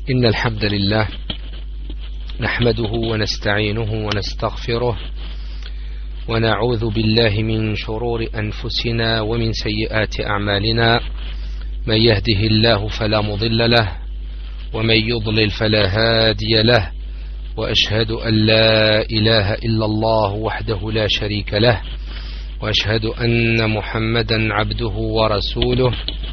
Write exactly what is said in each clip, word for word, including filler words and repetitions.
إن الحمد لله نحمده ونستعينه ونستغفره ونعوذ بالله من شرور أنفسنا ومن سيئات أعمالنا. من يهده الله فلا مضل له ومن يضلل فلا هادي له، وأشهد أن لا إله إلا الله وحده لا شريك له، وأشهد أن محمدا عبده ورسوله.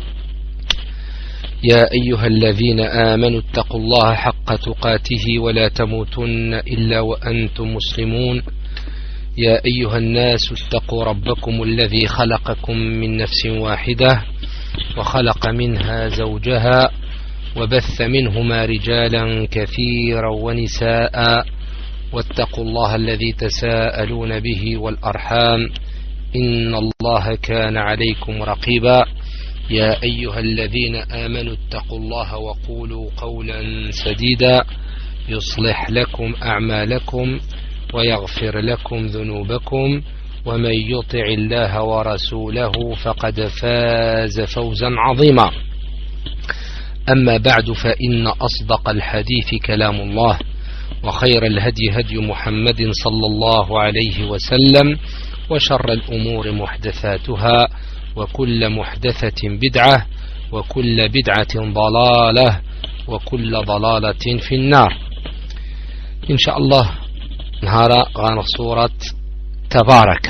يا أيها الذين آمنوا اتقوا الله حق تقاته ولا تموتن إلا وأنتم مسلمون. يا أيها الناس اتقوا ربكم الذي خلقكم من نفس واحدة وخلق منها زوجها وبث منهما رجالا كثيرا ونساء، واتقوا الله الذي تساءلون به والأرحام إن الله كان عليكم رقيبا. يا أيها الذين آمنوا اتقوا الله وقولوا قولا سديدا يصلح لكم أعمالكم ويغفر لكم ذنوبكم، ومن يطع الله ورسوله فقد فاز فوزا عظيما. أما بعد، فإن أصدق الحديث كلام الله، وخير الهدي هدي محمد صلى الله عليه وسلم، وشر الأمور محدثاتها، وكل محدثة بدعة، وكل بدعة ضلالة، وكل ضلالة في النار. إن شاء الله نهار غان سورة تبارك،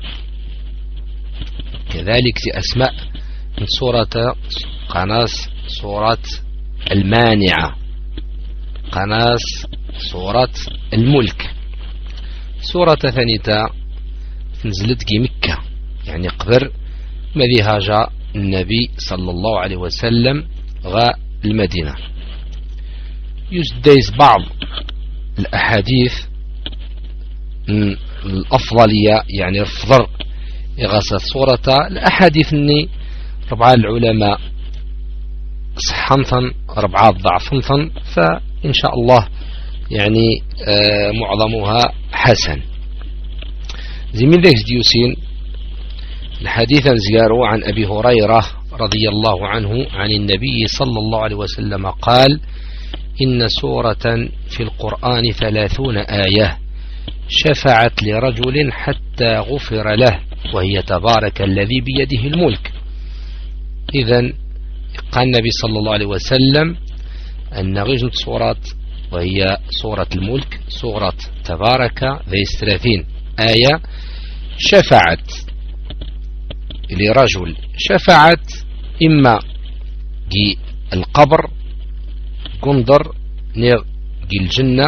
كذلك في أسماء من سورة قناص سورة المانعة، قناص سورة الملك. سورة ثانية نزلت في مكة، يعني قبر مذي هاجا النبي صلى الله عليه وسلم غا المدينة. يسديس بعض الأحاديث الأفضلية، يعني الفضل إغاثة صورة الأحاديث أني ربع العلماء صحنثا ربع ضعفنثا، فإن شاء الله يعني آه معظمها حسن. زي من ذلك ديوسين الحديث زياروا عن أبي هريرة رضي الله عنه عن النبي صلى الله عليه وسلم قال: إن سورة في القرآن ثلاثون آية شفعت لرجل حتى غفر له، وهي تبارك الذي بيده الملك. إذن قال النبي صلى الله عليه وسلم أن غير سورة، وهي سورة الملك، سورة تبارك ذي ثلاثين آية شفعت لرجل، شفعت إما جي القبر قندر نير جي الجنة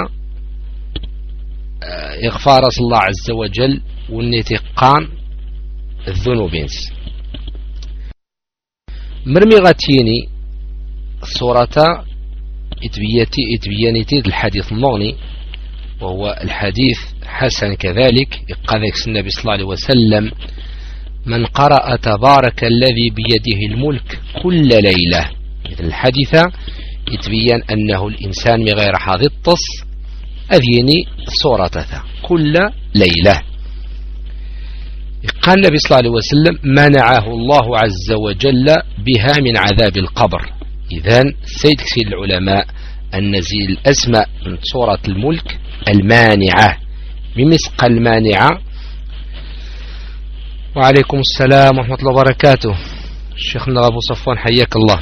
إغفار الله عز وجل والنتقان الذنوبين. مرمغتيني صورة اتبيتي اتبيانيتي الحديث المغني، وهو الحديث حسن كذلك. قال النبي صلى الله عليه وسلم: من قرأ تبارك الذي بيده الملك كل ليلة. الحديث يتبين أنه الإنسان من غير حاضر الطص أذيني صورتها كل ليلة. قال النبي صلى الله عليه وسلم: منعه الله عز وجل بها من عذاب القبر. إذن سيد كثير العلماء أن نزيل الأسماء من سورة الملك المانعة، بمسق المانعة. وعليكم السلام ورحمة الله وبركاته. شيخنا أبو صفوان حياك الله.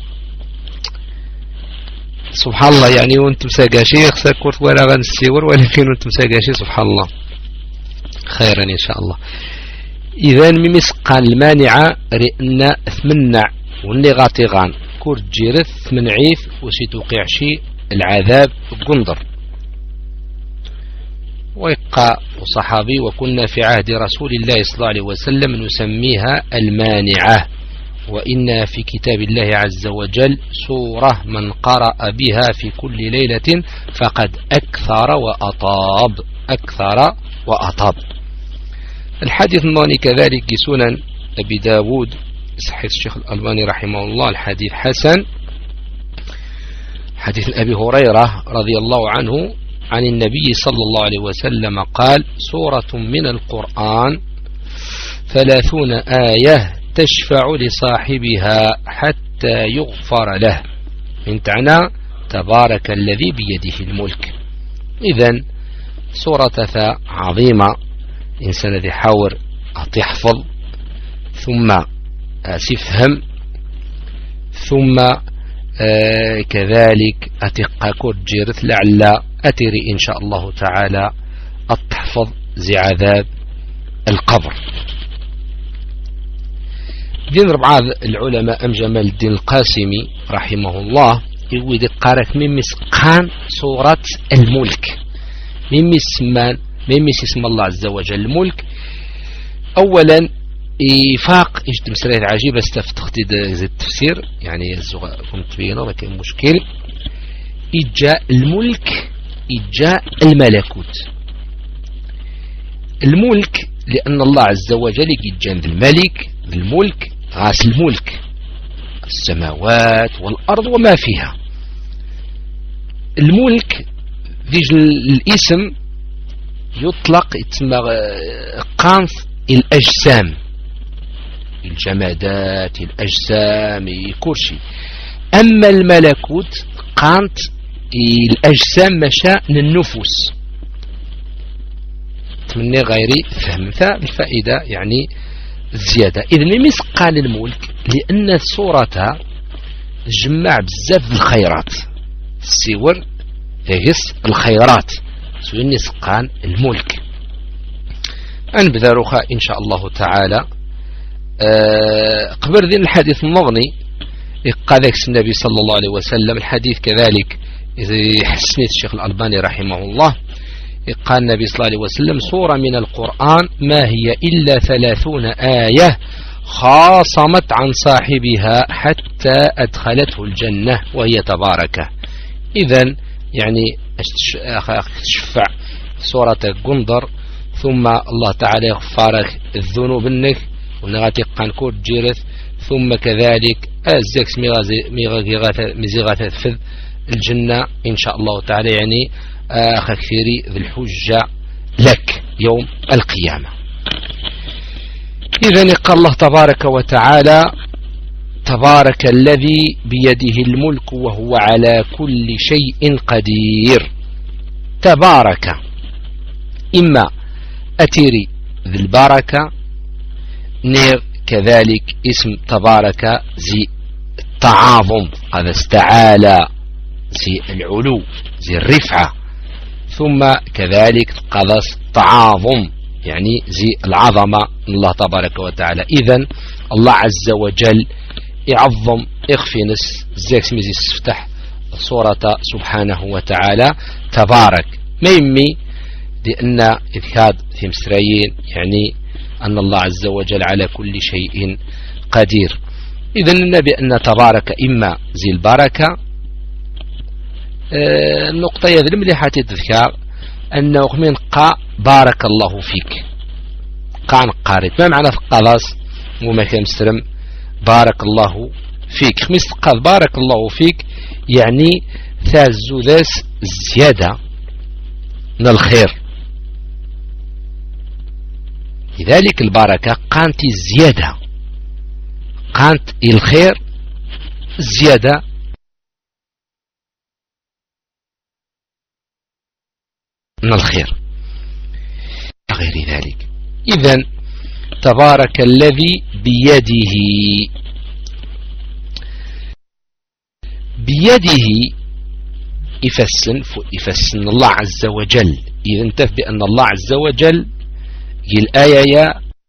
سبحان الله، يعني وانتم ساقا شيخ ساكورت ولا غنسيور، ولكن وانتم ساقا شيخ سبحان الله خيرا إن شاء الله. إذن ممسق المانعة رئنا ثمنع واللي غاطغان كورت جيرث من عيث وسيتوقع شيء العذاب القندر. ويقع صحابي: وكنا في عهد رسول الله صلى الله عليه وسلم نسميها المانعة، وإن في كتاب الله عز وجل سورة من قرأ بها في كل ليلة فقد أكثر وأطاب، أكثر وأطاب. الحديث الناني كذلك سنن أبي داود، صحيح الشيخ الألباني رحمه الله، الحديث حسن. حديث أبي هريرة رضي الله عنه عن النبي صلى الله عليه وسلم قال: سورة من القرآن ثلاثون آية تشفع لصاحبها حتى يغفر له. من تعنى تبارك الذي بيده الملك. إذن سورة ثاء عظيمة، إنسان ذي حاور أتحفظ ثم أتفهم ثم آه كذلك أتقى كرجيرت لعل أتري إن شاء الله تعالى أتحفظ زي عذاب القبر. دين ربعاض العلماء أم جمال الدين القاسمي رحمه الله يقول قارك مما سقان سورة الملك، مما اسمان مما اسم الله عز وجل الملك. أولا إفاق إجد مسألة عجيبة استفتخت التفسير يعني كنت بينه ما كان مشكل. إجاء الملك إجاء الملكوت. الملك لأن الله عز وجل يجان الملك الملك غاس الملك السماوات والأرض وما فيها. الملك ذي الاسم يطلق قانث الأجسام، الجمادات الأجسام كل شيء. أما الملكوت قانت الأجسام مشاء النفوس. تمني غيري فهم الفائدة يعني الزيادة. إذن ميمس قال الملك لأن السورة جمع بزاف الخيرات السور يقص الخيرات سويني سقان الملك. أنبذ رخاء إن شاء الله تعالى. أه قبل ذي الحديث النظني قال النبي صلى الله عليه وسلم الحديث كذلك حسنية الشيخ الألباني رحمه الله. قال النبي صلى الله عليه وسلم سورة من القرآن ما هي إلا ثلاثون آية خاصمت عن صاحبها حتى أدخلته الجنة وهي تباركة. إذن يعني تشفع سورة قندر ثم الله تعالى يغفرك الذنوب منك ونغاتي قانكور جيرث ثم كذلك أزيكس ميغاثة فذ الجنة إن شاء الله تعالى يعني آخر كثيري ذي الحجة لك يوم القيامة. إذن قال الله تبارك وتعالى تبارك الذي بيده الملك وهو على كل شيء قدير. تبارك إما أتيري ذي البركة نير كذلك اسم تبارك زي التعاظم هذا استعالى زي العلو زي الرفعة ثم كذلك قدس تعاظم يعني زي العظمة الله تبارك وتعالى. إذن الله عز وجل يعظم اخفنس زيكس ميزي استفتح صورة سبحانه وتعالى تبارك ما يمي لأن إذكاد في مسريين يعني أن الله عز وجل على كل شيء قدير. إذن النبي أن تبارك إما زي البركة. آه النقطة يذلم لي حتى تذكار أنه من قا بارك الله فيك قان قارت ما معنى في القلاص وما كان مسترم بارك الله فيك خمس قال بارك الله فيك يعني ثازو ذاس زيادة من الخير. لذلك البركة قانت الزيادة قانت الخير زيادة من الخير غير ذلك. إذن تبارك الذي بيده بيده يفسن يفسن الله عز وجل. إذا انتف بأن الله عز وجل الآية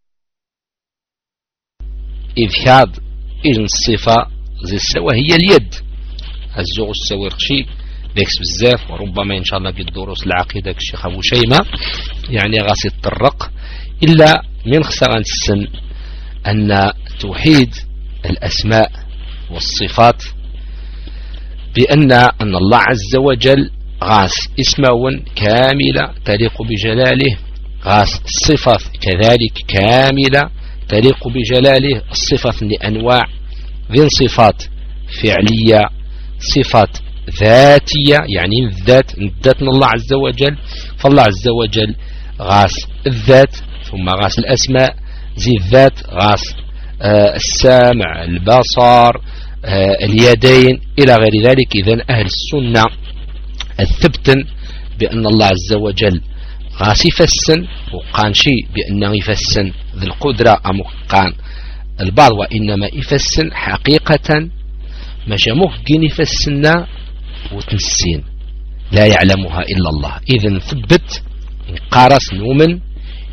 إذ هاد إذن الصفة زي السوا هي اليد الزغ السوي رخشي ذيكس بزاف وربما إن شاء الله في الدروس العقيدة الشيخ أبو شيمة يعني غاسي الطرق إلا من خسران السن أن توحيد الأسماء والصفات بأن أن الله عز وجل غاس اسماء كاملة تليق بجلاله غاس صفة كذلك كاملة تليق بجلاله. الصفة لأنواع ذين صفات فعلية صفات ذاتية يعني الذات الذات من الله عز وجل. فالله عز وجل غاس الذات ثم غاس الأسماء زي الذات غاس آه السامع البصر آه اليدين إلى غير ذلك. إذن أهل السنة الثبتن بأن الله عز وجل غاس يفسن وقان شيء بأنه يفسن ذي القدرة أم قان البعض وإنما يفسن حقيقة ماشي ممكن يفسنا وتنسين لا يعلمها إلا الله. إذن ثبت قارس نومن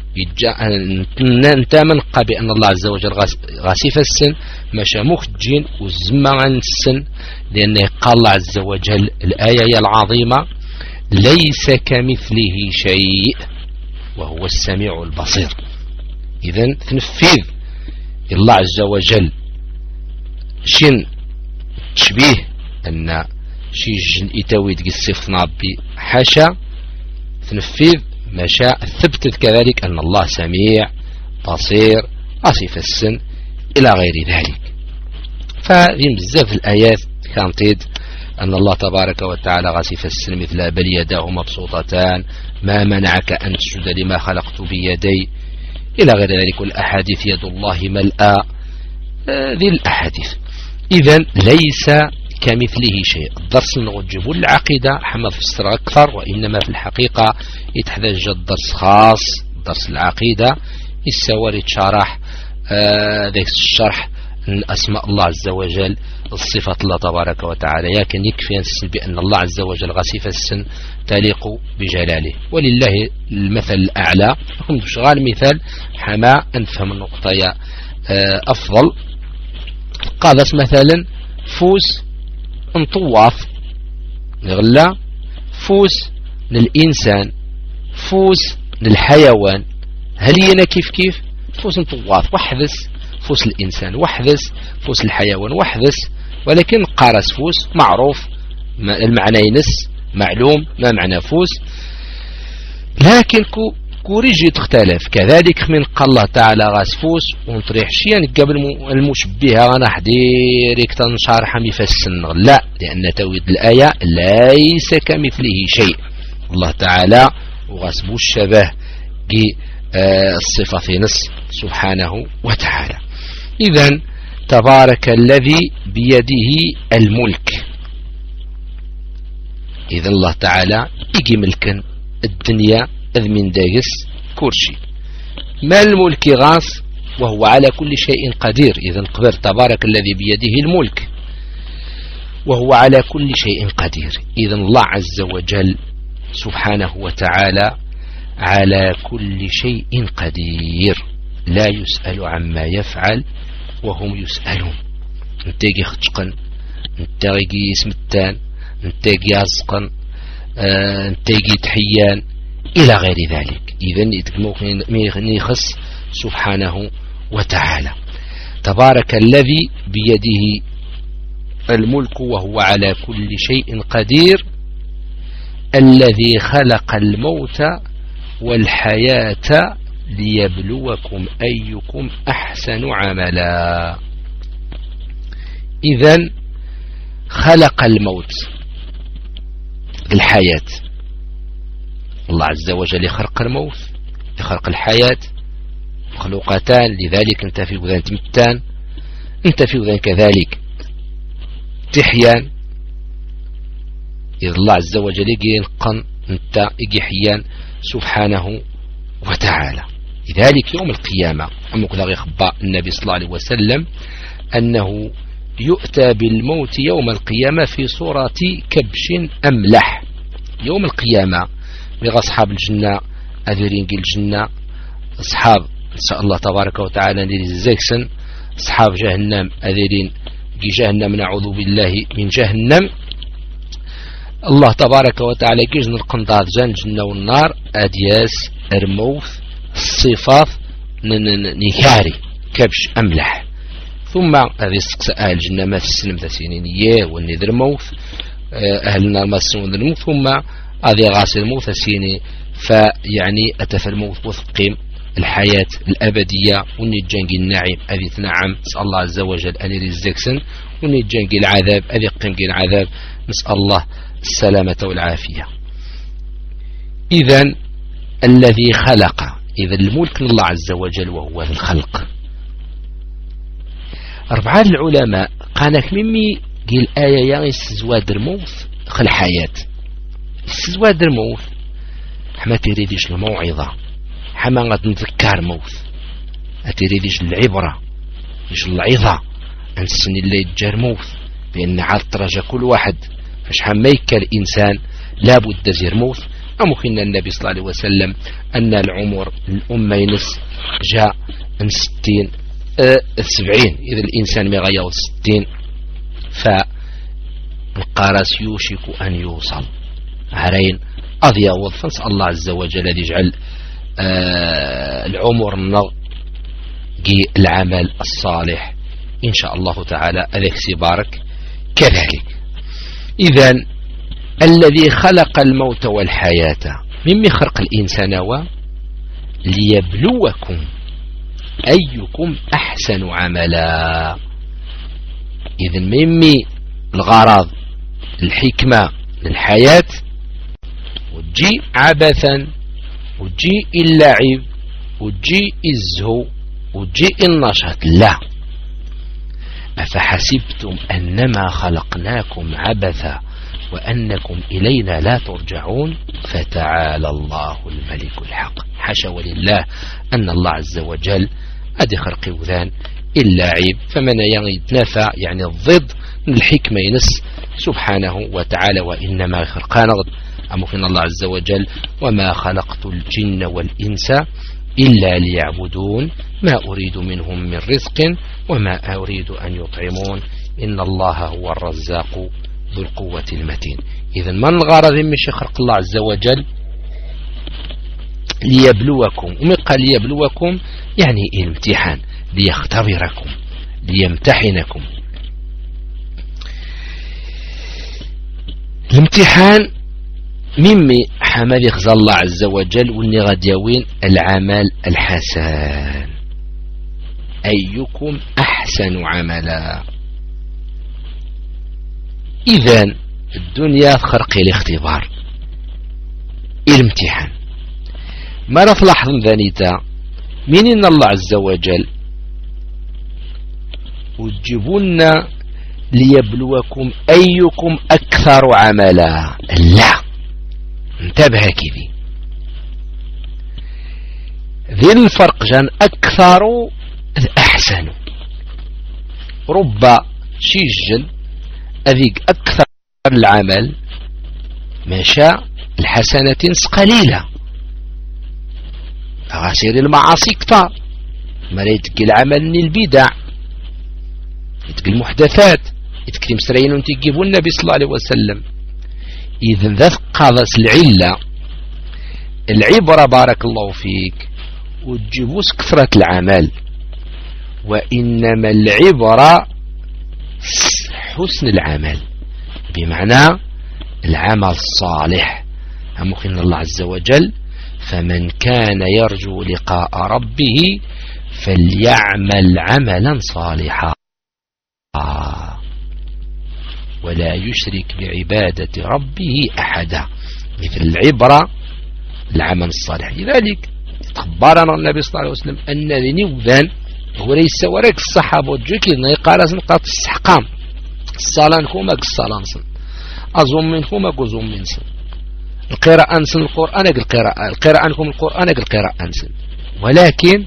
نتامن بأن الله عز وجل غاس يفسن ماشي مخجين وزما عن السن، لأنه قال الله عز وجل الآية العظيمة ليس كمثله شيء وهو السميع البصير. إذن تنفيذ الله عز وجل شن تشبيه أن شي جن إتاويد قصف نابي حاشا تنفيذ ما شاء. ثبتت كذلك أن الله سميع بصير أصف السن إلى غير ذلك. فذي بزاف الآيات كانت أن الله تبارك وتعالى غاسف السن مثل بل يداه مبسوطتان ما منعك أن تسجد لما خلقت بيدي إلى غير ذلك. والأحاديث يد الله ملأى ذي الأحاديث. إذن ليس كمثله شيء. الدرس نوجبه العقيدة حمد فسر أكثر، وإنما في الحقيقة يتحتاج الدرس خاص درس العقيدة السواري تشرح آه ذلك الشرح من أسماء الله عز وجل الصفات الله تبارك وتعالى. لكن يكفي أن بأن الله عز وجل غسيف السن تليق بجلاله، ولله المثل الأعلى. شغال مثال حما أنفهم النقطة آه أفضل. قال مثلا فوس انطواف نغلا فوس للإنسان فوس للحيوان، هل ينا كيف كيف فوس انطواف وحدث فوس الإنسان وحدث فوس الحيوان وحدث، ولكن قارس فوس معروف المعنى ينس معلوم ما معنى فوس، لكن كو كوريجي تختلف. كذلك من قال الله تعالى غاس فوس ونطريح شيئا قبل المشبهة أنا حديرك تنشارح مفسن لا، لأن تويد الآية ليس كمثله شيء. الله تعالى وغاسبو الشبه الصفة في نص سبحانه وتعالى. إذن تبارك الذي بيده الملك. إذن الله تعالى يجي ملكا الدنيا أذ من داقس كورشي ما الملك غاص وهو على كل شيء قدير. إذن قبر تبارك الذي بيده الملك وهو على كل شيء قدير. إذن الله عز وجل سبحانه وتعالى على كل شيء قدير لا يسأل عما يفعل وهم يسألون. نتاقي خطقن نتاقي سمتان نتاقي عزقن آه نتاقي تحيان إلى غير ذلك. إذن يتكلم يخص سبحانه وتعالى. تبارك الذي بيده الملك وهو على كل شيء قدير الذي خلق الموت والحياة ليبلوكم أيكم أحسن عملا. إذن خلق الموت الحياة. الله عز وجل يخلق الموت يخلق الحياة مخلوقتان، لذلك انت في وذان تمتان انت في وذان كذلك تحيان. إذ الله عز وجل يجي نقن انت يجي حيان سبحانه وتعالى. لذلك يوم القيامة أمك ذا يخبأ النبي صلى الله عليه وسلم أنه يؤتى بالموت يوم القيامة في صورة كبش أملح. يوم القيامة بغى أصحاب الجنة أذيرين قل الجنة أصحاب إن شاء الله تبارك وتعالى نريزيكسن أصحاب جهنم أذيرين قي جهنم نعوذ بالله من جهنم. الله تبارك وتعالى كيجن القنطات جان الجنة والنار أدياس أرموث الصفات نكاري كبش أملح. ثم هذه السقساء الجنة ما تسلم تسينينية والنذر موث أهل النار ما تسلم الموت. ثم هذه غاسل الموت سيني فيعني أتفى الموت وثقيم الحياة الأبدية ونجنجي النعيم أذي تنعم. نسأل الله عز وجل أن يرزقسن ونجنجي العذاب أذي قيمجي العذاب. نسأل الله السلامة والعافية. إذن الذي خلق إذا الملك لله عز وجل وهو الخلق. أربعة العلماء قانك ممي قيل آية يعني السزواد الموت خل حياة السزواد الموت حما تريدش الموعظة حما غاد نذكر موت أتريدش العبرة مش العظة أنسن اللي يتجار موت بأن عاد ترجى كل واحد فاش حما يكا الإنسان لابد زير موت أمكن النبي صلى الله عليه وسلم أن العمر الأمة ينس جاء من ستين أه سبعين إذا الإنسان مغير ستين فالقارس يوشك أن يوصل عرين أضيا وضفنس الله عز وجل الذي يجعل أه العمر نغي العمل الصالح إن شاء الله تعالى أليك سيبارك كذلك. إذن الذي خلق الموت والحياة مما خلق الإنسان و ليبلوكم أيكم أحسن عملا. إذن مما الغرض الحكمة للحياة وتجي عبثا وتجي اللعب وتجي الزهو وتجي النشاط لا. أفحسبتم أنما خلقناكم عبثا وأنكم إلينا لا ترجعون فتعالى الله الملك الحق. حاشا ولله أن الله عز وجل أدي خلق وذان إلا عيب فمن يتنافى يعني الضد من الحكمة ينس سبحانه وتعالى وإنما خلقنا أمكن الله عز وجل وما خلقت الجن والإنس إلا ليعبدون ما أريد منهم من رزق وما أريد أن يطعمون إن الله هو الرزاق ذو القوة المتين. إذن من الغرض من خلق الله عز وجل ليبلوكم ومن قال ليبلوكم يعني الامتحان ليختبركم ليمتحنكم. الامتحان ممي حمد يخزى الله عز وجل واللي غاد يوين العمل الحسن أيكم أحسن عملا. إذن الدنيا خرق الاختبار الامتحان ما نفلح ذنيتا من إن الله عز وجل وتجيبونا ليبلوكم أيكم أكثر عملا لا انتبه كذي ذي الفرق جان أكثر أحسن رب شيجل أذيك أكثر العمل ما شاء الحسنة قليلة أغسر المعاصي كتار ما يتقي العمل من البدع يتقي المحدثات يتقي مسرين وتجيبوا النبي صلى الله عليه وسلم. إذن ذا قاضس العلة العبرة بارك الله فيك وتجيبوس كثرة العمل وإنما العبرة حسن العمل بمعنى العمل الصالح. أمكن الله عز وجل فمن كان يرجو لقاء ربه فليعمل عملا صالحا ولا يشرك بعبادة ربه أحدا. مثل العبرة العمل الصالح. لذلك تخبرنا النبي صلى الله عليه وسلم أن ذني وذان هو ليس ورك الصحابة وجوكي نقال نقاط السحقام الصلاة نكوما الصلاة نصن أظن منكم أقوزم منسن القراءة أنسن القرآن القراءة القراءة أنكم القرآن القراءة أنسن ولكن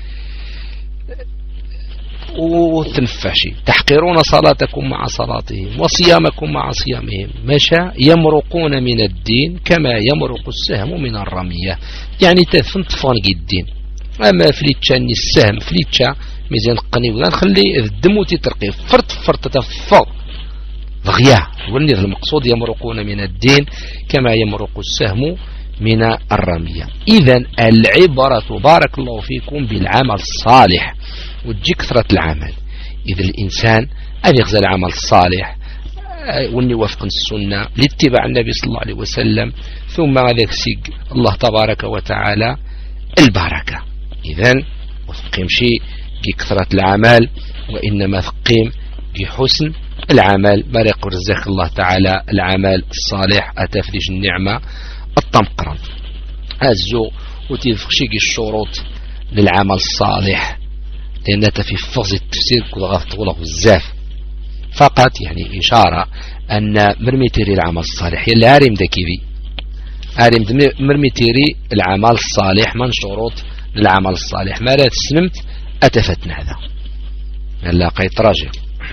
وتنفشي تحقرون صلاتكم مع صلاتهم وصيامكم مع صيامهم مشى يمرقون من الدين كما يمرق السهم من الرمية يعني تفنطفون الدين أما فليتشاني السهم فليتشا ميزان قني ولا نخلي الدم تترقي فرط فرط تفض ضغيا والنذ المقصود يمرقون من الدين كما يمرق السهم من الرمية. إذن العبرة بارك الله فيكم بالعمل الصالح وتجي كثرة العمل. إذا الإنسان أن يغزل العمل الصالح وأن يوفق السنة لاتباع النبي صلى الله عليه وسلم ثم هذا سيق الله تبارك وتعالى البركة. إذن وثقيم شيء كثرة العمل وإنما ثقيم بحسن العمل بارك رزق الله تعالى العمل الصالح أتفرج النعمة الطمقرن أزو وتفخشي الشروط للعمل الصالح لأن في فضل التفسير كل غلط ولا بزاف فقط يعني إشارة أن مرميتيري العمل الصالح يلي هارم دكيبي هارم مرميتيري العمل الصالح من شروط العمل الصالح ما لا تسلمت أتفتنا هذا لا قيت راجع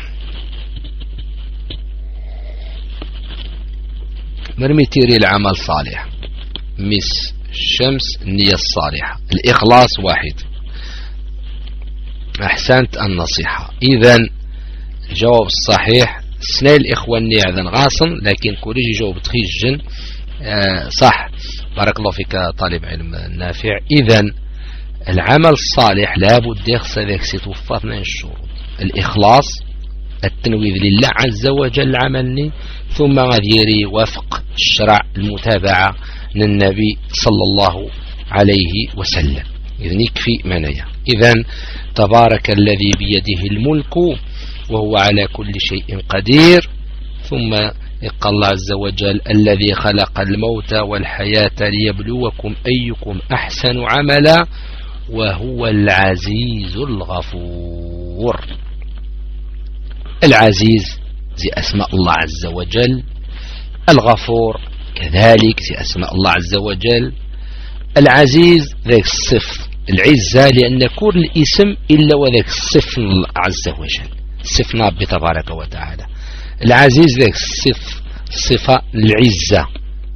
مرميتيري العمل الصالح مس الشمس النية الصالحة الإخلاص واحد. أحسنت النصيحة. إذن الجواب الصحيح سنة الإخوة النيعذن غاصن لكن كوريجي جواب تخيج جن آه صح. بارك الله فيك طالب علم نافع. إذن العمل الصالح لابد يخص ذلك ستوفى الشروط الإخلاص التنويذ لله عز وجل عملني ثم غذيري وفق الشرع المتابعة للنبي صلى الله عليه وسلم. إذن يكفي منايا. إذن تبارك الذي بيده الملك وهو على كل شيء قدير. ثم يقال الله عز وجل الذي خلق الموت والحياة ليبلوكم أيكم أحسن عملا وهو العزيز الغفور. العزيز زي أسماء الله عز وجل. الغفور كذلك زي أسماء الله عز وجل. العزيز ذاك الصف العزة لأن كل الاسم إلا وذاك الصف عز وجل صف ربي تبارك وتعالى. العزيز ذاك الصف صفة العزة.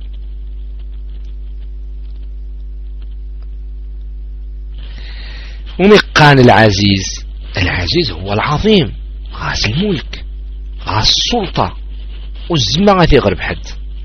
ومقان العزيز العزيز هو العظيم غاس الملك غاس السلطة والزمة غاثي غرب حد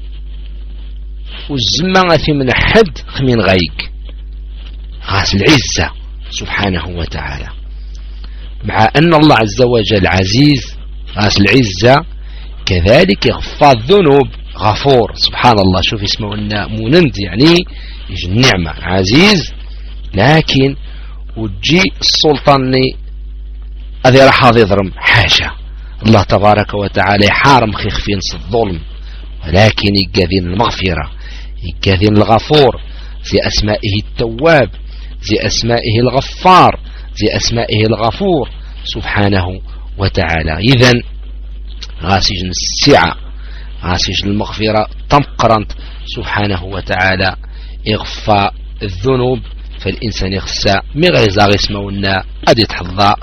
والزمة غاثي من حد خمين غايق غاس العزة سبحانه وتعالى. مع أن الله عز وجل عزيز غاس العزة كذلك يغفر الذنوب غفور سبحان الله. شوف اسمه لنا منند يعني يجي النعمة عزيز لكن وتجي السلطاني هذه راح يضرم حاشا الله تبارك وتعالى حارم خيخ في نص الظلم ولكن يقاذين المغفرة يقاذين الغفور زي أسمائه التواب زي أسمائه الغفار زي أسمائه الغفور سبحانه وتعالى. إذن غاسج السعة غاسج المغفرة تمقرنت سبحانه وتعالى إغفى الذنوب فالإنسان يخسى مغيزا غيسمو لنا أدي تحضى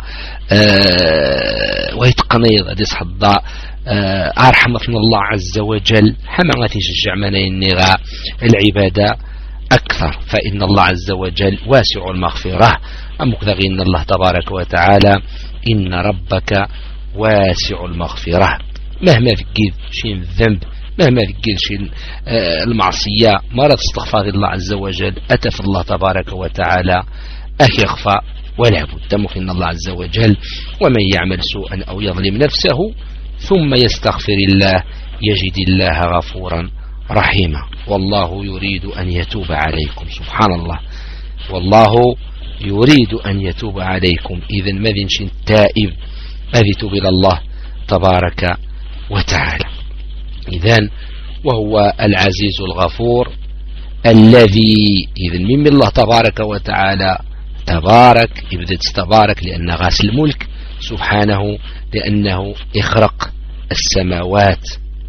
أه ويتقنيض أدي تحضى أه أرحمتنا الله عز وجل حما غاتي يشجع منين نغا العبادة أكثر فإن الله عز وجل واسع المغفرة. أمك ذغين الله تبارك وتعالى إن ربك واسع المغفرة. مهما فكيد شيء الذنب مهما فكيد شيء المعصية مرة استغفار الله عز وجل أتف الله تبارك وتعالى أخي يخفى ولا بد ممكن الله عز وجل ومن يعمل سوءا أو يظلم نفسه ثم يستغفر الله يجد الله غفورا رحيما. والله يريد أن يتوب عليكم سبحان الله والله يريد أن يتوب عليكم. إذن ماذن شين تائب ماذي توب إلى الله تبارك وتعالى. إذن وهو العزيز الغفور الذي إذن من الله تبارك وتعالى تبارك يبدأ تبارك لأن غاس الملك سبحانه لأنه إخرق السماوات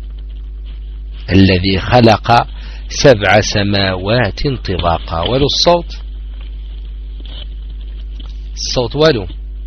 الذي خلق سبع سماوات طباقا. ولو الصوت الصوت ولو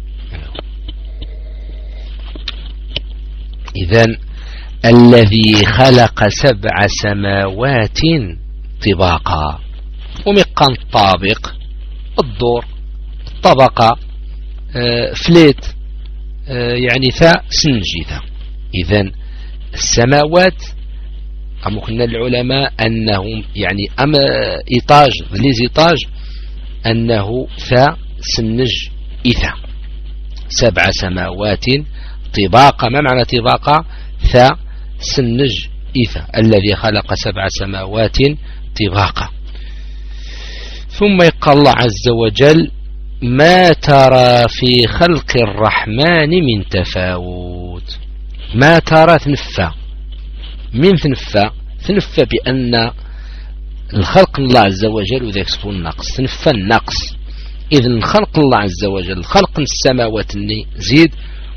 إذن الذي خلق سبع سماوات طباقا. ومقام طابق الدور الطبقة آه فليت آه يعني ثا سنجي ثا. إذن السماوات أم كنا العلماء أنهم يعني أما إيطاج ليز إيطاج أنه ثا سنج إثا سبع سماوات طباقة. ما معنى طباقة؟ ثا سنج إثا الذي خلق سبع سماوات طباقة. ثم يقال الله عز وجل ما ترى في خلق الرحمن من تفاوت. ما ترى ثنفى من ثنفى ثنفى بأن الخلق الله عز وجل وذاك سفو النقص ثنفى النقص. إذن خلق الله عز وجل خلق السماوات زيد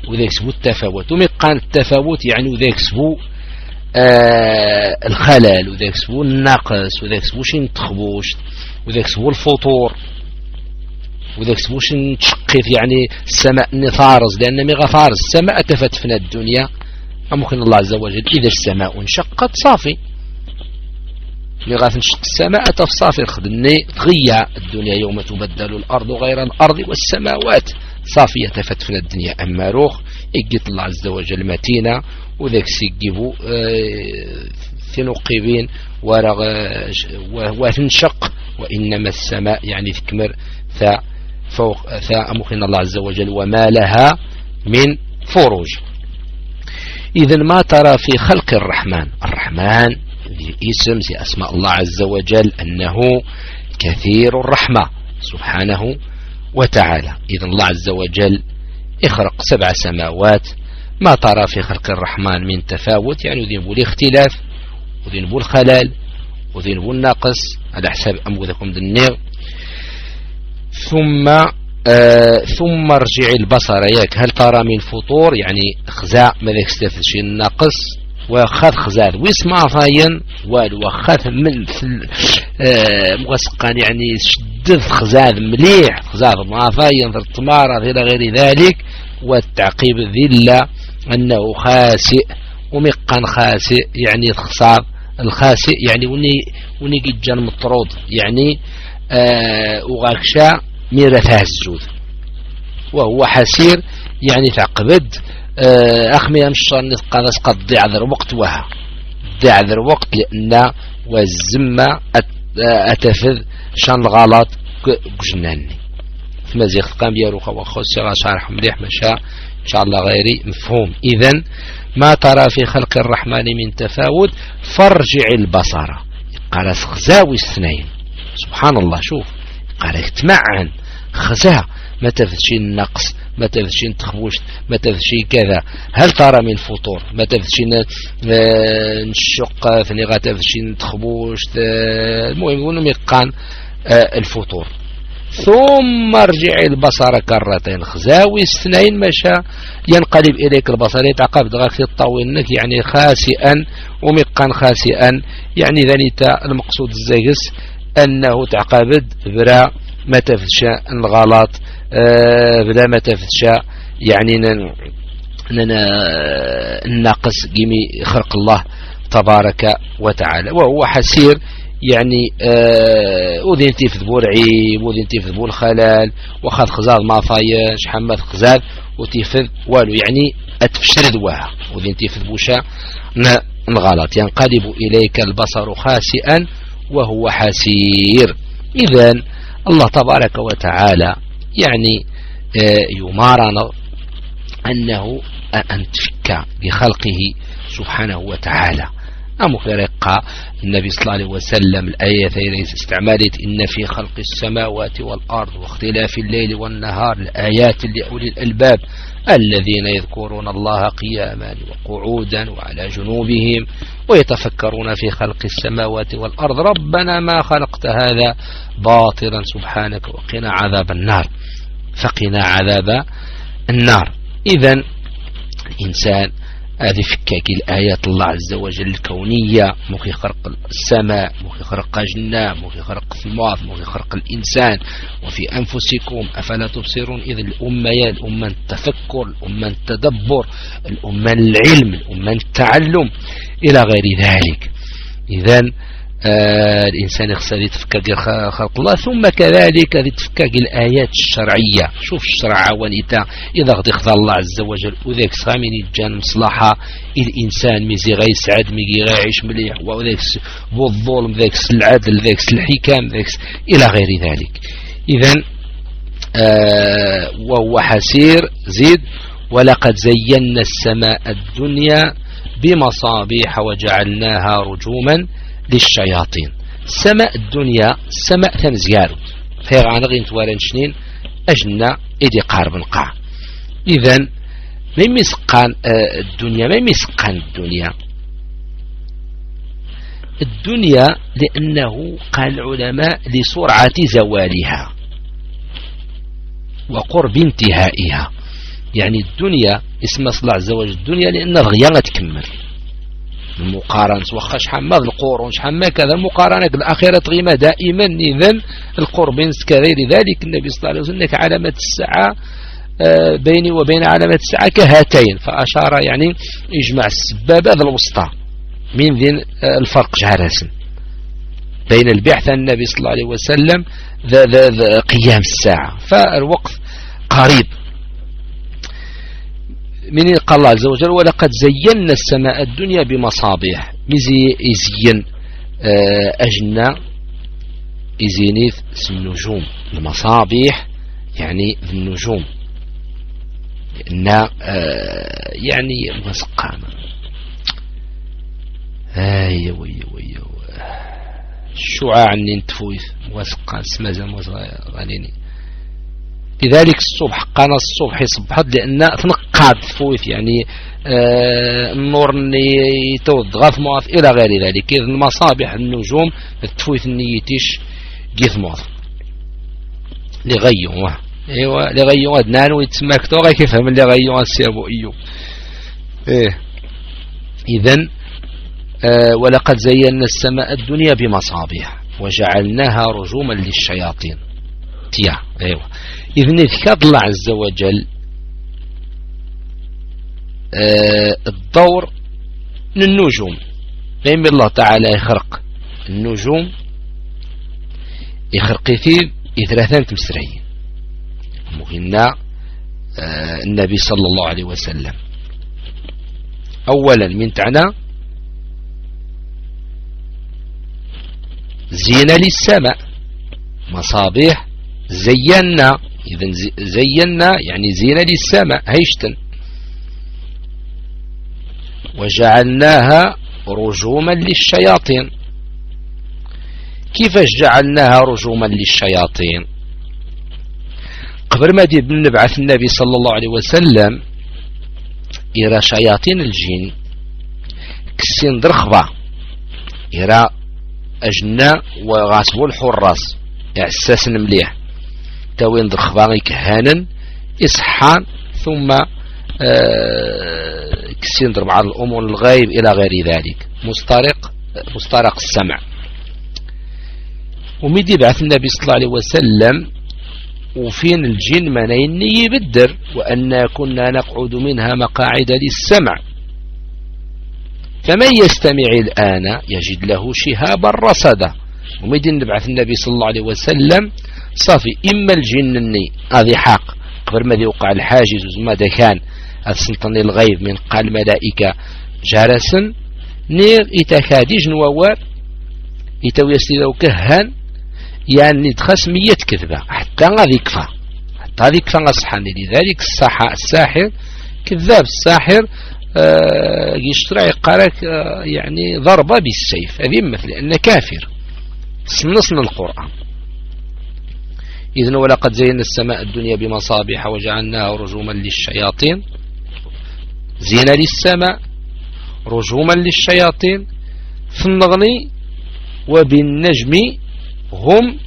وذا يكسبوا التفاوت. ومقان التفاوت يعني وذا يكسبوا آه الخلل، وذا يكسبوا النقص، وذا يكسبوا شي نتخبوش، وذا يكسبوا الفطور، وذا يكسبوا شي نتشقيت يعني السماء نثارز، لأن مي غفارز السماء تفتفنا الدنيا. ممكن الله عز وجل إذا السماء انشقت صافي مي غتنشق السماء تفصافي خدني تغيا الدنيا يوم تبدل الأرض غير الأرض والسماوات صافية تفتفن الدنيا. أما روخ إجت الله عز وجل متينة وذاك سيجيبو في نقيبين ورغ وتنشق، وإنما السماء يعني تكمر ثا فوق ثا ممكن الله عز وجل وما لها من فروج. إذا ما ترى في خلق الرحمن، الرحمن اسم زي أسماء الله عز وجل أنه كثير الرحمة سبحانه وتعالى. إذا الله عز وجل اخرق سبع سماوات، ما ترى في خلق الرحمن من تفاوت، يعني ذنبوا الاختلاف وذنبوا الخلال وذنبوا الناقص على حساب أموذكم دنير. ثم آه ثم ارجع البصر ياك هل ترى من فطور، يعني خزاء ماذا يستفد شيء الناقص وخذ خزاد ويسمع فاين والو وخذ من آه مسقان يعني شدد خزاد مليح خزاد ما فاين في التمارة إلى غير ذلك. والتعقيب ذلة أنه خاسئ ومقان خاسئ يعني الخصاب الخاسئ يعني وني وني جان مطرود يعني آه وغاكشا ميرثها الزود وهو حسير يعني تعقبد أخمي أمشان نتقاذس قد ضيع ذر وقت وها ضيع ذر وقت لأن والزمة أتفذ شان الغلط جناني في مزيغ قام يروخ وخوص شرح مليح مشاء إن شاء الله غيري مفهوم. إذن ما ترى في خلق الرحمن من تفاوت فارجع البصر قال خزاوي اثنين سبحان الله. شوف قال يتمعن خزا ما تفدشي النقص ما تفدشي تخبوش ما تفدشي كذا. هل ترى من فطور ما تفدشي نشق ثاني غا تفدشي تخبوش. المهم يقولون يقان الفطور. ثم ارجع البصر كرتين خزاوي اثنين مشى ينقلب إليك البصر يتعقب دغاك الطاوينك يعني خاسئا ومقان خاسئا يعني ذلك المقصود الزاجس أنه تعقبد برا ما تفدشا الغلط أه بلا ما تفدشا يعني الناقص قيمي خلق الله تبارك وتعالى. وهو حسير يعني أذن تفذبو العيب وذن تفذبو الخلال وخذ خزاز ما فايش حمد خزاز وتفذ والو يعني أتفشرد وها وذن تفذبو شا نغلط ينقلب إليك البصر خاسئا وهو حسير. إذن الله تبارك وتعالى يعني يمارنا أنه أن تفك بخلقه سبحانه وتعالى. أمخرق النبي صلى الله عليه وسلم الآية التي استعملت إن في خلق السماوات والأرض واختلاف الليل والنهار الآيات لأولي الألباب الذين يذكرون الله قياما وقعودا وعلى جنوبهم ويتفكرون في خلق السماوات والأرض ربنا ما خلقت هذا باطلا سبحانك وقنا عذاب النار فقنا عذاب النار. إذن الإنسان هذه فكاك الآيات الله عز وجل الكونية ممكن يخرق السماء ممكن يخرق جنة ممكن يخرق الثمار ممكن يخرق الإنسان وفي أنفسكم أفلا تبصرون. إذن الأمة يا الأمة التفكر الأمة التدبر الأمة العلم الأمة التعلم إلى غير ذلك. إذن آه الإنسان يخسر يتفكك خلق الله ثم كذلك يتفكك الآيات الشرعية. شوف الشرع ونيتا إذا غد يخضى الله عز وجل وذاك سامين الجان مصلحة الإنسان ميزي غي سعد ميزي غي عيش مليح وذاك بالظلم ذاك العدل ذاك الحكام ذاك إلى غير ذلك. إذن آه وهو حسير زيد ولقد زينا السماء الدنيا بمصابيح وجعلناها رجوما للشياطين. سماء الدنيا سماء ثمزيار فيغ عنغين توالن شنين أجنة إدي قارب القاع. إذن ما يمسقان الدنيا ما يمسقان الدنيا الدنيا لأنه قال العلماء لسرعة زوالها وقرب انتهائها. يعني الدنيا اسمها صلى الله عز وجل الدنيا لأن الغيا غتكمل المقارنة واخا شحال ما القرون شحال ما كذا المقارنة الأخيرة غيما دائما إذن القرب كغير ذلك النبي صلى الله عليه وسلم علامة الساعة بيني وبين علامة الساعة كهاتين فأشار يعني يجمع السبابة ذا الوسطى من ذين الفرق جهراسا بين البعثة النبي صلى الله عليه وسلم ذا, ذا, ذا قيام الساعة فالوقت قريب. من قال الله عز وجل ولقد زينا السماء الدنيا بمصابيح مزي يزين أجنا يزينيث النجوم المصابيح يعني النجوم إن يعني مسقامة هاي وي وي الشعاع ننتفويث مسقام سمازا غانيني لذلك الصبح قانا الصبح يصبح لأن تنقاد فويث يعني آه النور يتوضغط موظف إلى غير ذلك إذن المصابيح النجوم التفويث النيتيش جيث موظف لغيو ايوا لغيو ادنان ويتسمى كتوغا كيفهم لغيو السيابو ايو ايه اذن آه ولقد زينا السماء الدنيا بمصابيح وجعلناها رجوما للشياطين تيا ايوا اذن ذكر الله عز وجل آه الدور من النجوم بين الله تعالى يخرق النجوم يخرق فيه إثلاثان تمسرعين مهنا آه النبي صلى الله عليه وسلم أولا من تعنى زينة للسماء مصابيح زينا إذن زينا يعني زينة للسماء هيشتن وجعلناها رجوما للشياطين كيفاش جعلناها رجوما للشياطين قبل ما دي نبعث النبي صلى الله عليه وسلم إلى شياطين الجن كسين درخبة إلى أجناء وغاسبو الحراس إعساس مليح تاوين درخبة كهانا إصحان ثم آه كسين درب على الأمور الغيب إلى غير ذلك مسترق مسترق السمع وميدي بعث النبي صلى الله عليه وسلم وفين الجن منين يبدر وأن كنا نقعد منها مقاعد للسمع فمن يستمع الآن يجد له شهابا رصدا وميدي نبعث النبي صلى الله عليه وسلم صافي إما الجنني هذه حق قبل ما يوقع الحاجز وماذا كان السلطان الغيب من قال ملائكة جارسا نير إتكاديج نوار يتوي يسلي كهان يعني تخص مية كذبة حتى غادي يكفى حتى غادي يكفى غصحان لذلك الساحر الساحر كذاب الساحر آه يشترع يقارك آه يعني ضربة بالسيف هذه مثل أنه كافر سنصن القرآن إذن ولقد زينا السماء الدنيا بمصابيح وجعلناها رجوما للشياطين زينة للسماء رجوما للشياطين في النغني وبالنجم هم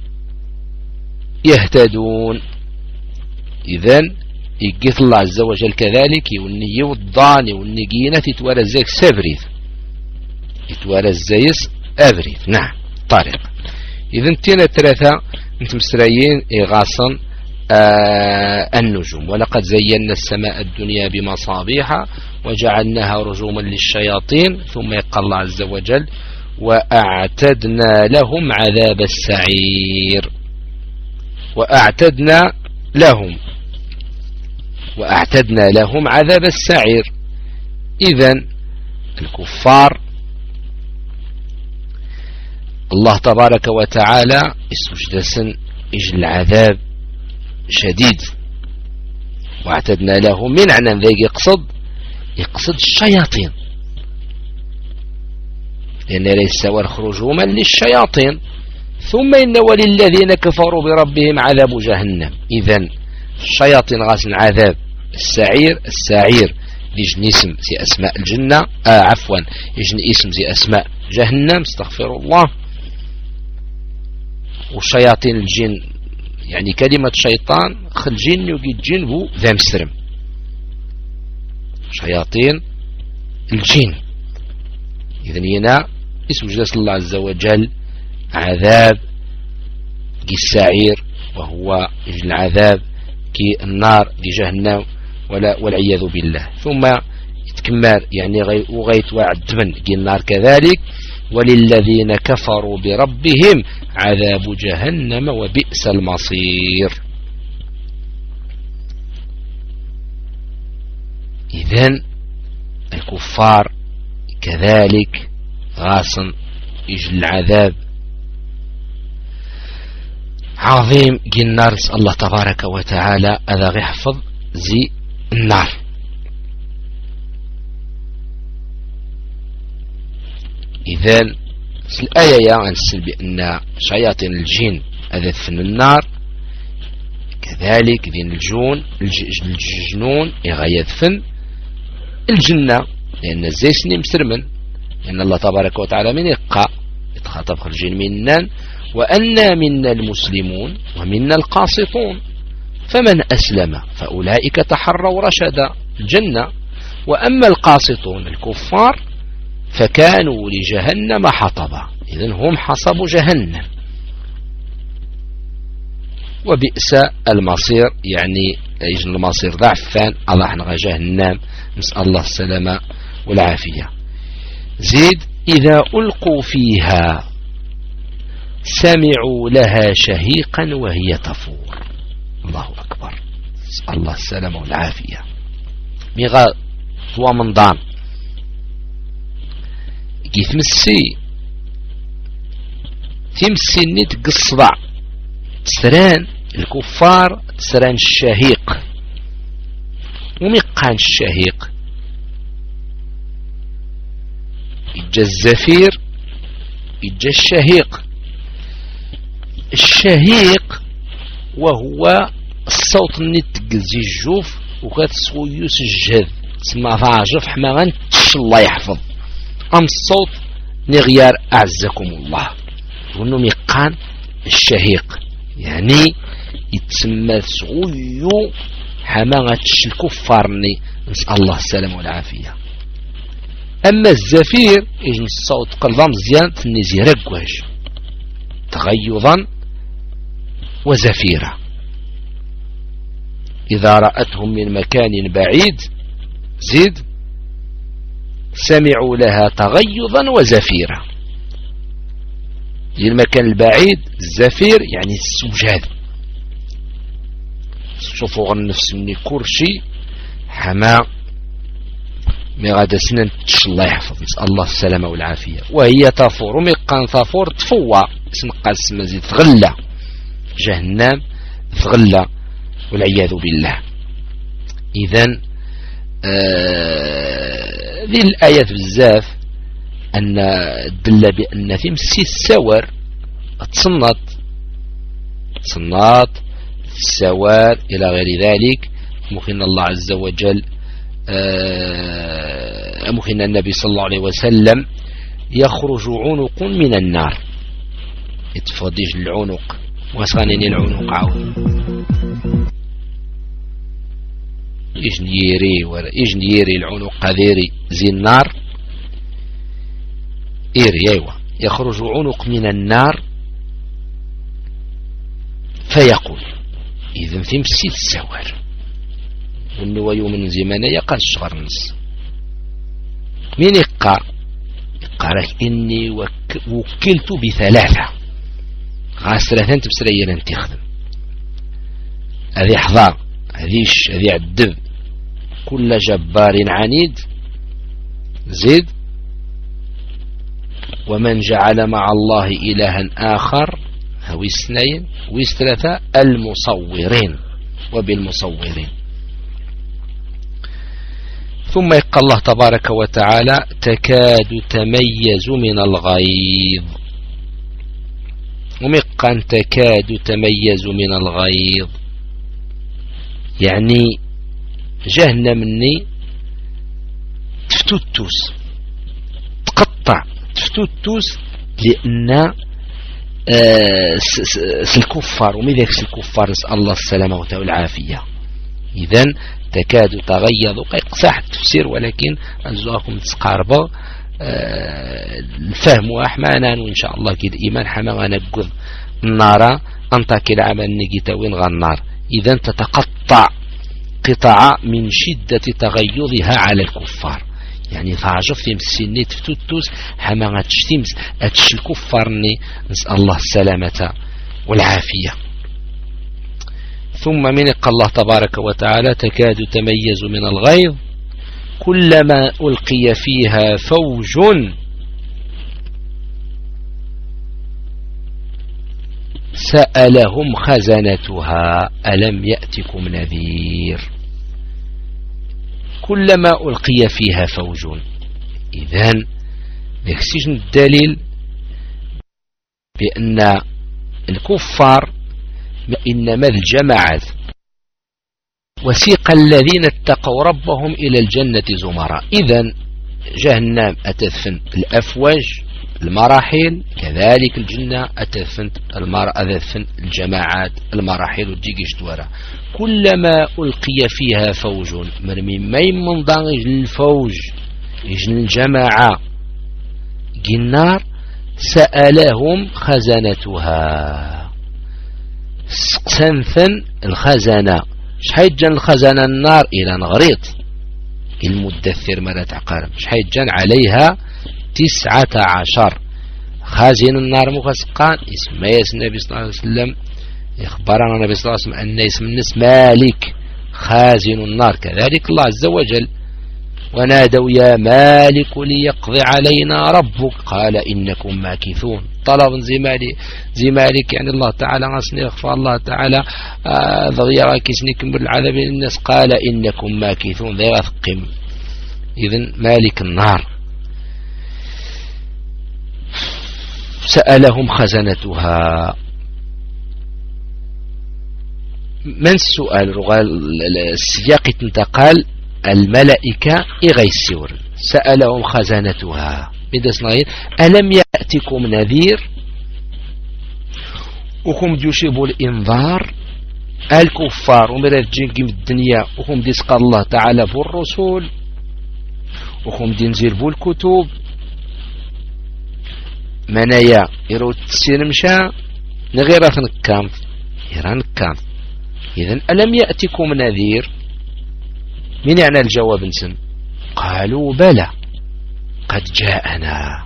يهتدون إذن يقيت الله عز وجل كذلك يوني يوضان يوني قينة يتوالى الزيك سابريث يتوالى الزيس أبريث نعم طارق إذن تينا ثلاثة انتم مسريين إغاصا آه النجوم ولقد زينا السماء الدنيا بمصابيح وجعلناها رجوما للشياطين ثم يقال الله عز وجل وأعتدنا لهم عذاب السعير وأعتدنا لهم وأعتدنا لهم عذاب السعير إذن الكفار الله تبارك وتعالى استجدسن إجل العذاب شديد واعتدنا لهم من عنا ذيك يقصد يقصد الشياطين لأن ليس والخروج هما للشياطين ثم إن وللذين كفروا بربهم عذاب جهنم إذن الشياطين غاسن عذاب السعير السعير يجن اسم زي أسماء الجنة آه عفوا يجن اسم زي أسماء جهنم استغفر الله والشياطين الجن يعني كلمة شيطان خل جن يجي الجن بو ذا مسرم شياطين الجن. إذن هنا اسم جلس الله عز وجل عذاب كي السعير، وهو العذاب كي النار دي جهنم ولا والعياذ بالله. ثم يتكمل يعني وغيت وعدبن كي النار كذلك. وللذين كفروا بربهم عذاب جهنم وبئس المصير. إذن الكفار كذلك غاصن يجل العذاب عظيم كي النار. الله تبارك وتعالى أذا يحفظ زي النار. إذن الآية أنسل بأن شياطين الجن أذفن النار، كذلك ذين الجون الجنون يغيثفن الجنة، لأن الزيسني مسرمن، لأن الله تبارك وتعالى من يقع يتخاطب الجن منن وأنا منا المسلمون ومنا القاسطون فمن أسلم فأولئك تحروا رشدا الجنة، وأما القاسطون الكفار فكانوا لجهنم حطبا. إذن هم حصبوا جهنم وبئس المصير، يعني يجن المصير ضعفان الله نغى جهنم، نسأل الله السلامة والعافية. زيد إذا ألقوا فيها سمعوا لها شهيقا وهي تفور. الله أكبر، نسأل الله السلامة والعافية. ميغا هو من ضام يتمسي تمسي نيت قصدع تسران الكفار تسران الشهيق وميقان الشهيق يجا الزفير يجا الشهيق. الشهيق وهو الصوت اللي تقلزي الجوف وكتسويوس الجهد تسمى ضاجف حماغان تش الله يحفظ أم الصوت نغيار أعزكم الله وأنه ميقان الشهيق، يعني يتسمى سغيو حماغة الكفارني، نسأل الله السلام والعافية. أما الزفير يجن الصوت قلبا مزيان تنزي رقواج تغيظا وزفيرا. إذا رأتهم من مكان بعيد زيد سمعوا لها تغيظا وزفيرا. المكان البعيد الزفير يعني السجاد، شوفوا النفس من كرشي حما مي غادا سنن تش الله يحفظ، نسأل الله السلامة والعافية. وهي تفور وميقان تفور تفوى سنقال سما زيد تغلى جهنم تغلى والعياذ بالله. إذن آه ذي الآيات بزاف أن دل بأن في مسي السوار تصنط تصنط السوار إلى غير ذلك. ممكن الله عز وجل آه ممكن النبي صلى الله عليه وسلم يخرج عنق من النار، يتفضيج العنق واسغانيني العنق عاود إجنيري ولا إجنيري العنق قذيري زي النار إيري أيوة. يخرج عنق من النار فيقول إذن في مسيد السوار والنو يوم زمان يقال الشغر النص من يقع يقع لك إني وك وكلت بثلاثة غاس ثلاثين تبسرية أن تخدم هذه حضار هذيش هذي عدب كل جبار عنيد زيد ومن جعل مع الله إلها آخر هو اثنين وثلاثة المصورين وبالمصورين. ثم يقول الله تبارك وتعالى تكاد تميز من الغيظ، ومقا تكاد تميز من الغيظ يعني جهنم مني تفتوتوس تقطع تفتوتوس لأن الكفار ومذاك الكفار نسأل الله السلامة والعافية. إذن تكاد تغيظ صح التفسير ولكن أنزواكم تسقاربا أه الفهم وأحمانا وإن شاء الله كده إيمان حما نقض النار أنطاك العمل نجيتوين غنار إذا تتقطع قطع من شدة تغيظها على الكفار يعني فعجف في مسيني تفتوتوس حما تشتمس أتش الكفارني نسأل الله السلامة والعافية. ثم من الله تبارك وتعالى تكاد تميز من الغيظ كلما ألقي فيها فوج سألهم خزنتها ألم يأتكم نذير. كلما ألقي فيها فوج إذن يكسجن الدليل بأن الكفار إنما الجماعات وسيق الذين اتقوا ربهم إلى الجنة زمراء. إذن جهنم أتدفن الأفواج المراحل كذلك الجنة أتدفن أتدفن الجماعات المراحل وتجيش دوارا. كلما ألقي فيها فوج مرمي مين من ضانج الفوج يجن الجماعة جنار سألهم خزنتها سنثن الخزنة شحال جان الخزنة النار إلى نغريط المدثر مرة عقارب شحال جان عليها تسعة عشر خازن النار مخسقان اسم النبي صلى الله عليه وسلم يخبرنا النبي صلى الله عليه وسلم أن اسم الناس مالك خازن النار كذلك الله عز وجل ونادوا يا مالك ليقضي علينا ربك قال إنكم ماكثون طلب زي مالك زي مالك يعني الله تعالى غسني يخفى الله تعالى ضغيرا كسني كمبر العذاب الناس قال إنكم ماكثون ذي غثقم. إذن مالك النار سألهم خزنتها. من السؤال السياق انتقال الملائكة إغيسور سألهم خزنتها ألم يأتكم نذير وهم يشيبوا الإنذار الكفار ومرات جنكم الدنيا وهم ديسق الله تعالى بالرسول وهم دينزير بالكتب منايا يرو تسير مشا نغير نكام يران كام. إذن ألم يأتكم نذير من يعني الجواب نسن قالوا بلى قد جاءنا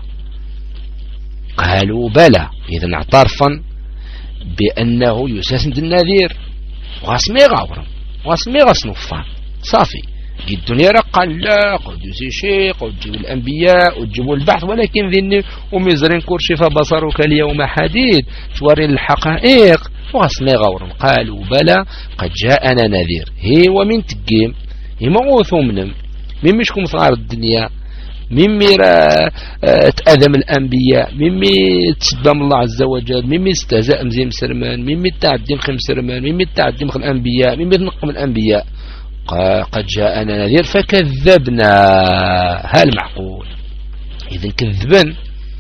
قالوا بلى. إذن اعترفا بأنه يساسند النذير واسمي غاورم واسمي غصنفان صافي دي الدنيا قال لا قد يسي شيء قد تجيب الأنبياء وتجيبوا البحث ولكن ذني ومزرين كرشف بصرك اليوم حديد توري الحقائق واسمي غاورم. قالوا بلى قد جاءنا نذير هي ومن تقيم هي موثو منهم من مشكم صغار الدنيا ممي تأذم الأنبياء ممي تسبم الله عز وجل ممي استهزاء مزيم سرمان ممي تعدي مخم سرمان ممي تعدي مخ الأنبياء ممي تنقم الأنبياء. قد جاءنا نذير فكذبنا هل معقول. إذن كذبا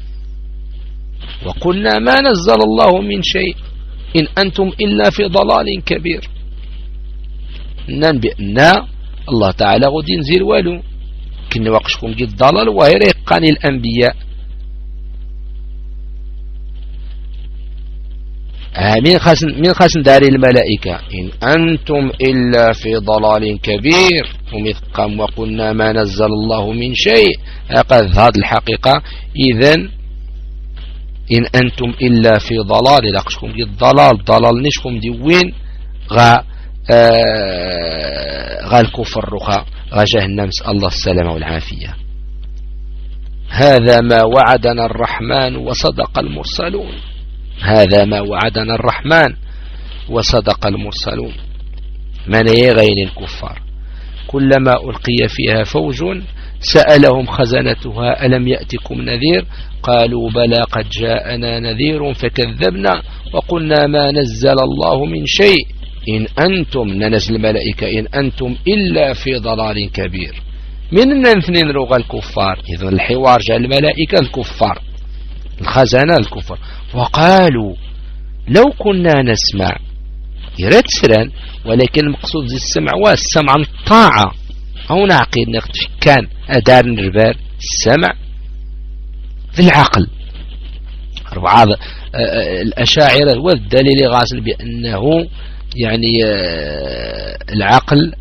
وقلنا ما نزل الله من شيء إن أنتم إلا في ضلال كبير. ننبئنا الله تعالى غد ينزل والو كنا وقشكم جد ضلال ويريقان الأنبياء من خاسن من خاسن دار الملائكة إن أنتم إلا في ضلال كبير ومثقم وقلنا ما نزل الله من شيء أقذ هذه الحقيقة. إذن إن أنتم إلا في ضلال لقشكم جد ضلال ضلال نشكم ديوين غا آه غا الكفر رخا غا جهنم الله السلامة والعافية. هذا ما وعدنا الرحمن وصدق المرسلون. هذا ما وعدنا الرحمن وصدق المرسلون. من يغين الكفار كلما ألقي فيها فوج سألهم خزنتها ألم يأتكم نذير قالوا بلى قد جاءنا نذير فكذبنا وقلنا ما نزل الله من شيء إن أنتم ننزل الملائكة إن أنتم إلا في ضلال كبير. من الاثنين لغة الكفار. إذن الحوار جاء الملائكة الكفار الخزنة الكفار وقالوا لو كنا نسمع يرد سران، ولكن المقصود زي السمع والسمع الطاعة أو نعقيد نقدش كان أدار نربار السمع في العقل. بعض الأشاعرة والدليل غاصل بأنه يعني العقل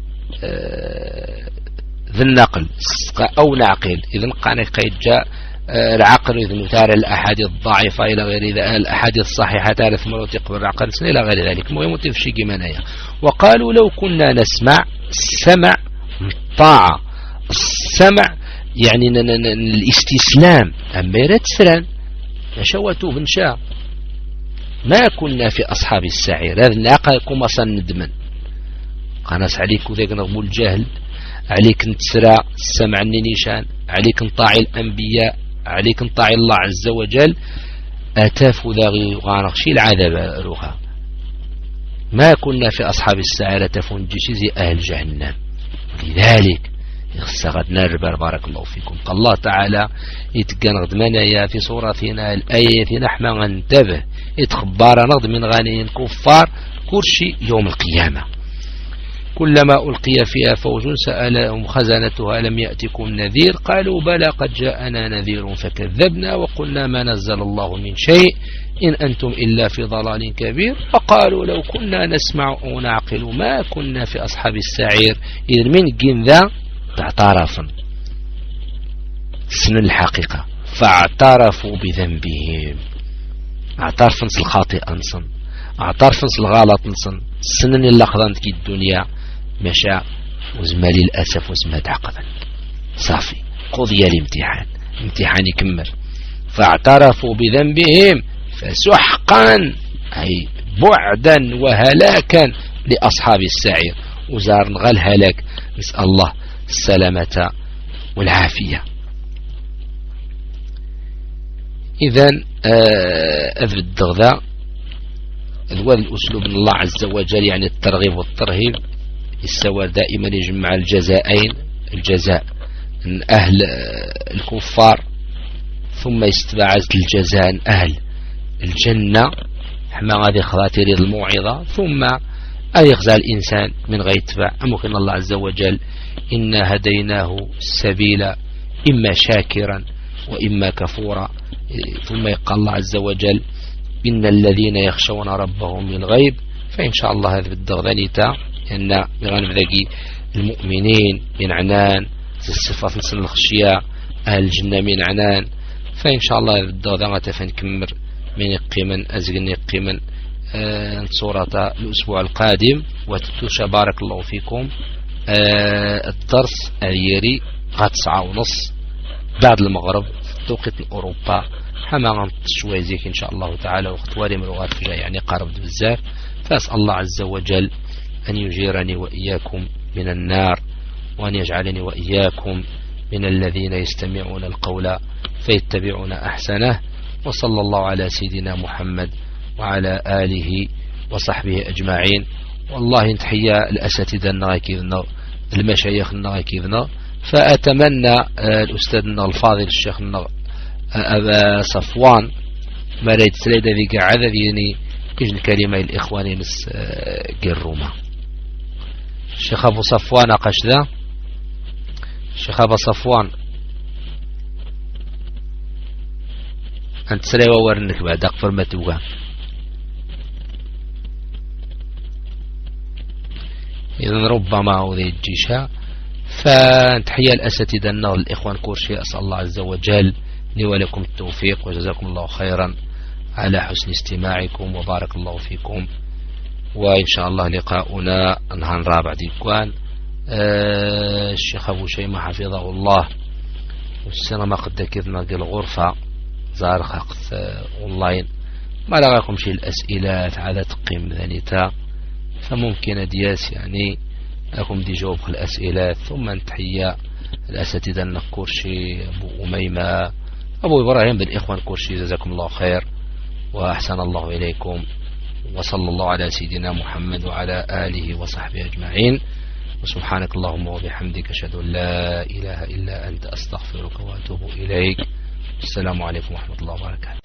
ذي النقل أو نعقل. إذن قانا قيد جاء العقل إذن تارى الأحاديث الضعيفة إلى غير ذلك، الأحاديث الصحيحة تارى ثم تقبل العقل إلى غير ذلك. المهم تفشي منايا. وقالوا لو كنا نسمع السمع الطاعة، السمع يعني الاستسلام. أما يرد سران نشوتوا بنشاء ما كنا في أصحاب السعير. هذا الناقة كما صندمن قناس عليك وذيك نغمو الجهل، عليك نتسرى السمع النيشان، عليك نطاعي الأنبياء، عليك نطاعي الله عز وجل. أتافوا ذاغي غانقشي العذاب روخا. ما كنا في أصحاب السعير أتافون جيشي أهل جهنم. لذلك يخسغدنا الربار. بارك الله فيكم. قال الله تعالى يتقن غدمنا في صورتنا الآية نحن انتبه يتخبار نغد من غانين كفار كرشي يوم القيامة. كلما ألقي فيها فوج سألهم خزنتها ألم يأتكم نذير قالوا بلى قد جاءنا نذير فكذبنا وقلنا ما نزل الله من شيء إن أنتم إلا في ضلال كبير. فقالوا لو كنا نسمع أو نعقل ما كنا في أصحاب السعير. إذن من جنذا اعترفوا سن الحقيقة فاعترفوا بذنبهم. اعترفوا الخاطئ انصن، اعترفوا الغلط انصن. السنن اللي قضانت كي الدنيا مشى وزمالي الأسف وزمات عقبا صافي قضي الامتحان، امتحان يكمل. فاعترفوا بذنبهم فسحقا أي بعدا وهلاكا لأصحاب السعير. وزار نغال هلاك. نسأل الله السلامة والعافية. إذن أذر الدغذاء الوذ الأسلوب من الله عز وجل يعني الترغيب والترهيب. السوار دائما يجمع الجزائين، الجزاء من أهل الكفار ثم يستبعز الجزاء أهل الجنة. حما غادي خاطر الموعظة ثم أيغزى الإنسان من غير تبع. ممكن الله عز وجل إنا هديناه السبيل إما شاكرا وإما كفورا. ثم يقال الله عز وجل إن الذين يخشون ربهم بالغيب. فإن شاء الله هذا بالدغذانيتا أن بغانب ذاكي المؤمنين من عنان الصفات نسل الخشية أهل الجنة من عنان. فإن شاء الله هذا بالدغذانيتا فنكمر من يقيما أزغن يقيما آه صورة الأسبوع القادم. وتتوشى بارك الله فيكم. آه الدرس اليري غاد ساعة ونص بعد المغرب توقيت أوروبا. حما غنط شوي زيك إن شاء الله تعالى وقت واري من الوقت جاي يعني قارب بزاف. فأسأل الله عز وجل أن يجيرني وإياكم من النار وأن يجعلني وإياكم من الذين يستمعون القول فيتبعون أحسنه. وصلى الله على سيدنا محمد وعلى آله وصحبه أجمعين. والله نتحيا الأساتذة النغاكيذنا المشايخ النغاكيذنا. فأتمنى الأستاذنا الفاضل الشيخ أبا صفوان ما ريت سليدة ذي قاعدة ذيني إجن كلمة الإخواني نس قروما. الشيخ أبو صفوان أقش ذا الشيخ أبا صفوان أنت سلي وورنك بعد أقفر ما توقع. إذن ربما هو ذي الجيشة. فنتحيا الأساتذة النغل الإخوان كورشي. أسأل الله عز وجل لي ولكم التوفيق وجزاكم الله خيرا على حسن استماعكم وبارك الله فيكم. وإن شاء الله لقاؤنا نهار رابع ديكوان. آه الشيخ أبو شيمة حفظه الله والسنة ما قد كذنا الغرفة زار خاقت آه أونلاين ما لغاكم شيء الأسئلة على تقييم ذانيتا. فممكن دياس يعني أكم دي جواب الأسئلة. ثم نتحيا الأساتذة النقورشي أبو أميمة أبو إبراهيم بالإخوان كورشي جزاكم الله خير وأحسن الله إليكم. وصلى الله على سيدنا محمد وعلى آله وصحبه أجمعين. وسبحانك اللهم وبحمدك أشهد أن لا إله إلا أنت أستغفرك وأتوب إليك. السلام عليكم ورحمة الله وبركاته.